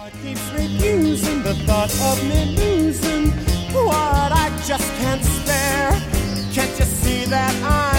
Keeps refusing the thought of me losing what I just can't spare. Can't you see that